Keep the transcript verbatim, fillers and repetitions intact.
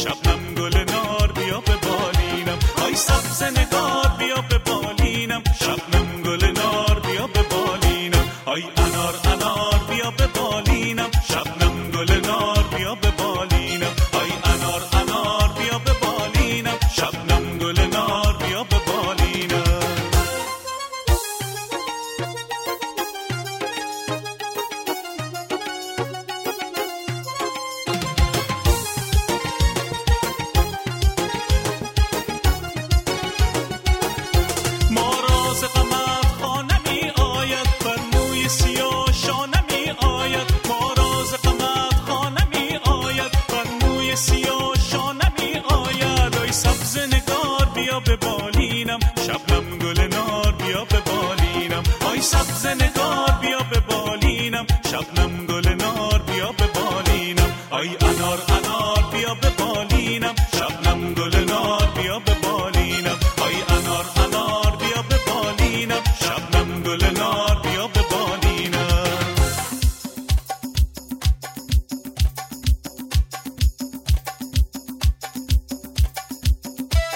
شبنم گل نار بیا به بالینم، آی سبز نگار بیا به بالینم، شبنم گل نار بیا به بالینم، آی انار انار بیا به بالینم، شبنم گل نار بیا به بالینم، آی انار انار بیا به بالینم، شبنم گل نار بیا به بالینم. به بالینم شبنم گل نار بیا به بالینم، آی سبز نگار بیا به بالینم، شبنم گل نار بیا به بالینم، آی انار انار بیا به بالینم، شبنم گل نار بیا به بالینم، آی انار انار بیا به بالینم، شبنم